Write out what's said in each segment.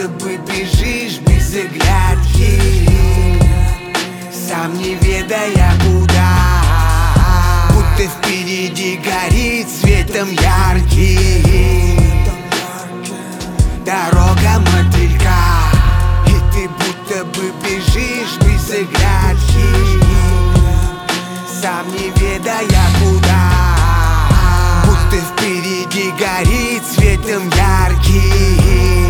будто бы бежишь без оглядки, сам не ведая куда. Будто впереди горит светом яркий дорога мотылька, и ты будто бы бежишь без оглядки, сам не ведая куда. Будто впереди горит светом яркий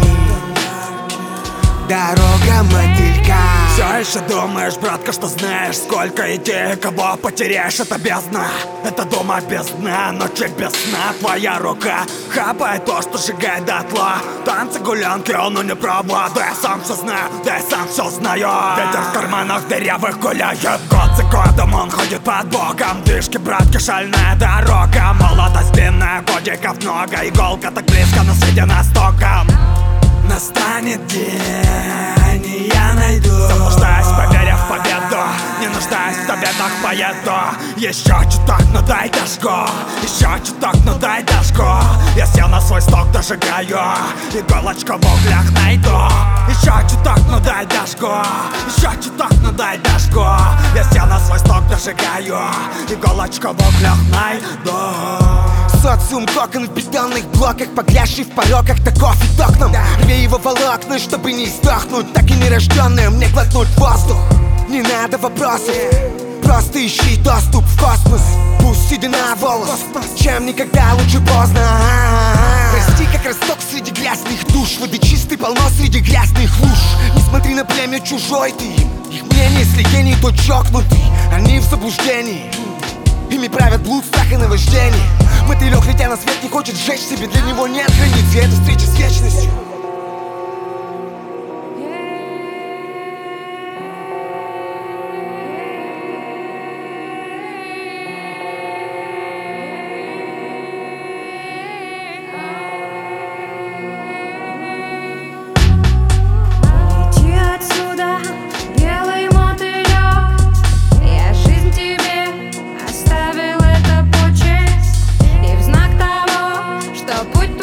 дорога мотылька. Все еще думаешь, братка, что знаешь, сколько идей, кого потеряешь, это бездна. Это дома без дна, ночи без сна. Твоя рука хапает то, что сжигает дотла. Танцы, гулянки, оно не права. Да я сам все знаю, да я сам все знаю. Ветер в карманах дырявых гуляет. Год за годом он ходит под боком. Дышки, братки, шальная дорога. Молодость длинная, годиков много. Иголка так близко, но сидя на стоком. Настанет день, и я найду. Заблуждаюсь, поверя в победу. Не нуждаюсь в тебе, так поеду. Еще чуток, ну дай дожгу. Еще чуток, ну дай дожгу. Я сел на свой сток, дожигаю. Иголочку в углях найду. Еще чуток, ну дай дожгу. Еще чуток, ну дай дожгу. Я сел на свой сток, дожигаю. Иголочку в углях найду. Социум кокон в бетонных блоках, погрязший в пороках, таков и окном. Рви его волокна, чтобы не сдохнуть, так и нерожденные мне глотнуть воздух. Не надо вопросов, просто ищи доступ в космос. Пусть седина волос, чем никогда лучше поздно. Расти как росток среди грязных душ, воды чистой полно среди грязных луж. Не смотри на племя чужой ты им, их мнение, если гений, то чокнутый. Они в заблуждении, ими правят блуд, страх и наваждение. Мотылек, летя на свет, не хочет сжечь себе, для него нет границ, и это встреча с вечностью. Путь